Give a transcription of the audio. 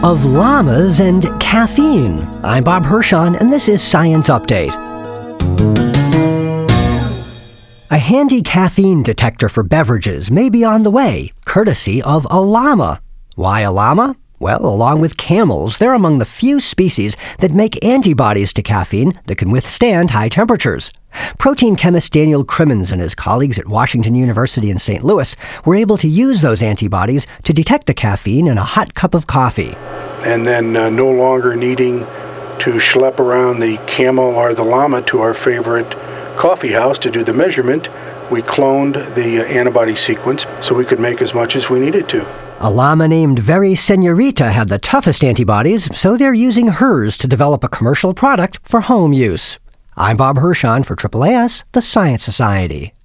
of llamas and caffeine. I'm Bob Hirschon, and this is Science Update. A handy caffeine detector for beverages may be on the way, courtesy of a llama. Why a llama? Well, along with camels, they're among the few species that make antibodies to caffeine that can withstand high temperatures. Protein chemist Daniel Crimmins and his colleagues at Washington University in St. Louis were able to use those antibodies to detect the caffeine in a hot cup of coffee. And then no longer needing to schlep around the camel or the llama to our favorite coffee house to do the measurement, we cloned the antibody sequence so we could make as much as we needed to. A llama named Very Senorita had the toughest antibodies, so they're using hers to develop a commercial product for home use. I'm Bob Hirschon for AAAS, the Science Society.